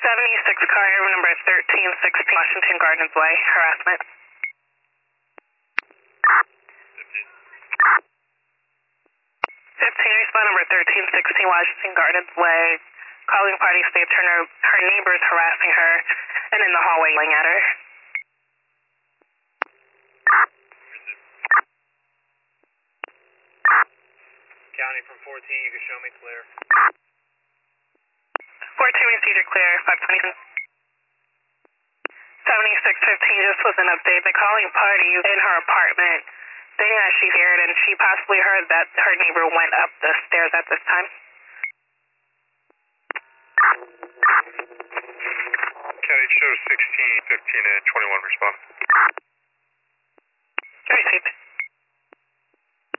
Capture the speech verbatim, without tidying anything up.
seventy-six car, number thirteen sixteen, Washington Gardens Way, harassment. fifteen, respond number thirteen sixteen, Washington Gardens Way. Calling party states her, her neighbors harassing her and in the hallway yelling at her. County from fourteen, you can show me clear. fourteen received your clear, five twenty. seventy-six fifteen, just was an update. The calling party in her apartment, saying that she heard and she possibly heard that her neighbor went up the stairs at this time. County show sixteen, fifteen, and twenty-one respond. Received.